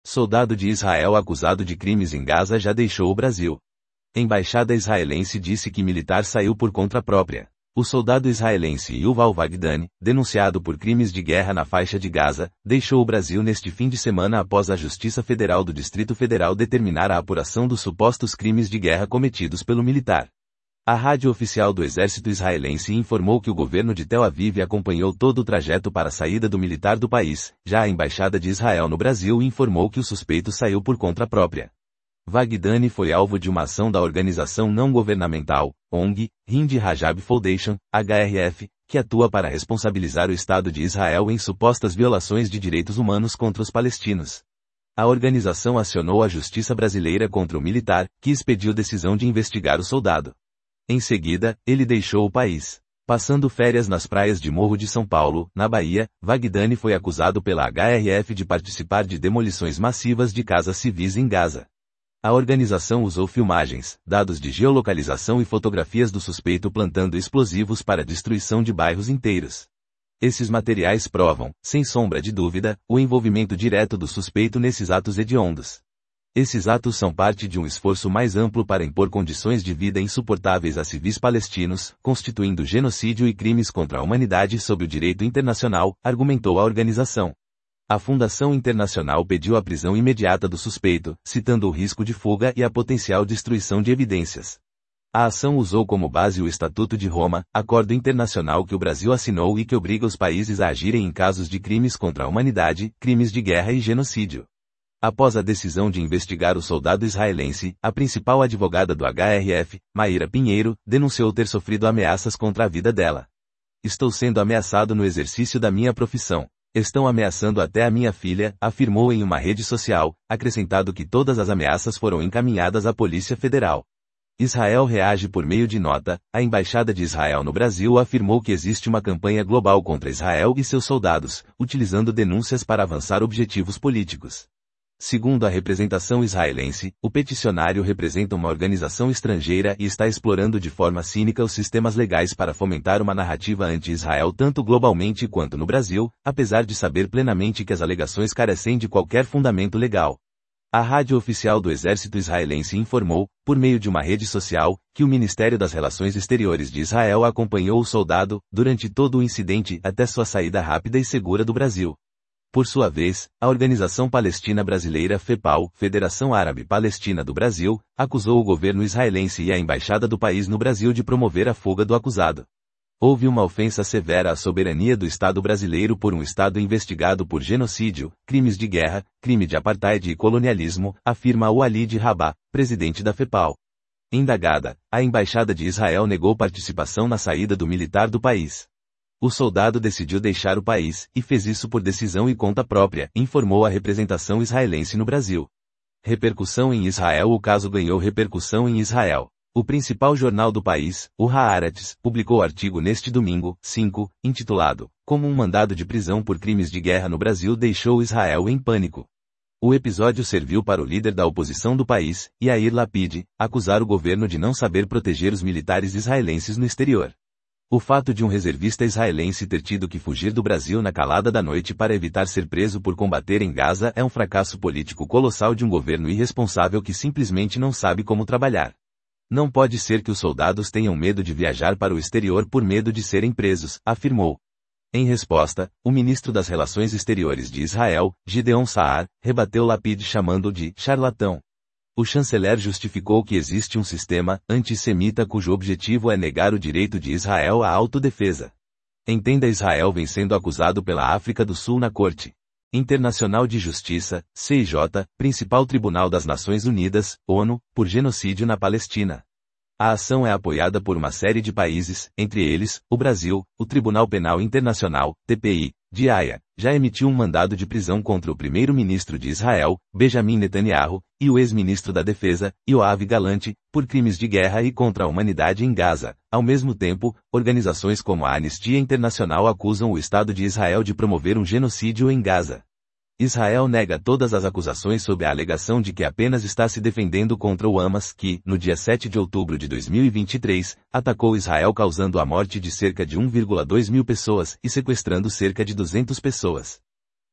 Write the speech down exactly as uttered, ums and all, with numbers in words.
Soldado de Israel acusado de crimes em Gaza já deixou o Brasil. Embaixada israelense disse que militar saiu por conta própria. O soldado israelense Yuval Wagdani, denunciado por crimes de guerra na faixa de Gaza, deixou o Brasil neste fim de semana após a Justiça Federal do Distrito Federal determinar a apuração dos supostos crimes de guerra cometidos pelo militar. A rádio oficial do exército israelense informou que o governo de Tel Aviv acompanhou todo o trajeto para a saída do militar do país. Já a Embaixada de Israel no Brasil informou que o suspeito saiu por conta própria. Wagdani foi alvo de uma ação da organização não governamental, O N G, Hind Rajab Foundation, H R F, que atua para responsabilizar o Estado de Israel em supostas violações de direitos humanos contra os palestinos. A organização acionou a justiça brasileira contra o militar, que expediu decisão de investigar o soldado. Em seguida, ele deixou o país. Passando férias nas praias de Morro de São Paulo, na Bahia, Wagdani foi acusado pela H R F de participar de demolições massivas de casas civis em Gaza. A organização usou filmagens, dados de geolocalização e fotografias do suspeito plantando explosivos para a destruição de bairros inteiros. Esses materiais provam, sem sombra de dúvida, o envolvimento direto do suspeito nesses atos hediondos. Esses atos são parte de um esforço mais amplo para impor condições de vida insuportáveis a civis palestinos, constituindo genocídio e crimes contra a humanidade sob o direito internacional, argumentou a organização. A Fundação Internacional pediu a prisão imediata do suspeito, citando o risco de fuga e a potencial destruição de evidências. A ação usou como base o Estatuto de Roma, acordo internacional que o Brasil assinou e que obriga os países a agirem em casos de crimes contra a humanidade, crimes de guerra e genocídio. Após a decisão de investigar o soldado israelense, a principal advogada do H R F, Maíra Pinheiro, denunciou ter sofrido ameaças contra a vida dela. Estou sendo ameaçado no exercício da minha profissão. Estão ameaçando até a minha filha, afirmou em uma rede social, acrescentado que todas as ameaças foram encaminhadas à Polícia Federal. Israel reage por meio de nota. A Embaixada de Israel no Brasil afirmou que existe uma campanha global contra Israel e seus soldados, utilizando denúncias para avançar objetivos políticos. Segundo a representação israelense, o peticionário representa uma organização estrangeira e está explorando de forma cínica os sistemas legais para fomentar uma narrativa anti-Israel tanto globalmente quanto no Brasil, apesar de saber plenamente que as alegações carecem de qualquer fundamento legal. A rádio oficial do exército israelense informou, por meio de uma rede social, que o Ministério das Relações Exteriores de Israel acompanhou o soldado, durante todo o incidente até sua saída rápida e segura do Brasil. Por sua vez, a Organização Palestina Brasileira FEPAL, Federação Árabe Palestina do Brasil, acusou o governo israelense e a embaixada do país no Brasil de promover a fuga do acusado. Houve uma ofensa severa à soberania do Estado brasileiro por um Estado investigado por genocídio, crimes de guerra, crime de apartheid e colonialismo, afirma Walid Rabah, presidente da FEPAL. Indagada, a embaixada de Israel negou participação na saída do militar do país. O soldado decidiu deixar o país, e fez isso por decisão e conta própria, informou a representação israelense no Brasil. Repercussão em Israel. O caso ganhou repercussão em Israel. O principal jornal do país, o Haaretz, publicou artigo neste domingo, cinco, intitulado, Como um mandado de prisão por crimes de guerra no Brasil deixou Israel em pânico. O episódio serviu para o líder da oposição do país, Yair Lapid, acusar o governo de não saber proteger os militares israelenses no exterior. O fato de um reservista israelense ter tido que fugir do Brasil na calada da noite para evitar ser preso por combater em Gaza é um fracasso político colossal de um governo irresponsável que simplesmente não sabe como trabalhar. Não pode ser que os soldados tenham medo de viajar para o exterior por medo de serem presos, afirmou. Em resposta, o ministro das Relações Exteriores de Israel, Gideon Saar, rebateu Lapid chamando-o de charlatão. O chanceler justificou que existe um sistema antissemita cujo objetivo é negar o direito de Israel à autodefesa. Entenda: Israel vem sendo acusado pela África do Sul na Corte Internacional de Justiça, C I J, principal tribunal das Nações Unidas, ONU, por genocídio na Palestina. A ação é apoiada por uma série de países, entre eles, o Brasil. O Tribunal Penal Internacional, T P I, de Haia, já emitiu um mandado de prisão contra o primeiro-ministro de Israel, Benjamin Netanyahu, e o ex-ministro da Defesa, Yoav Gallant, por crimes de guerra e contra a humanidade em Gaza. Ao mesmo tempo, organizações como a Anistia Internacional acusam o Estado de Israel de promover um genocídio em Gaza. Israel nega todas as acusações sob a alegação de que apenas está se defendendo contra o Hamas, que, no dia sete de outubro de dois mil e vinte e três, atacou Israel causando a morte de cerca de um vírgula dois mil pessoas e sequestrando cerca de duzentas pessoas.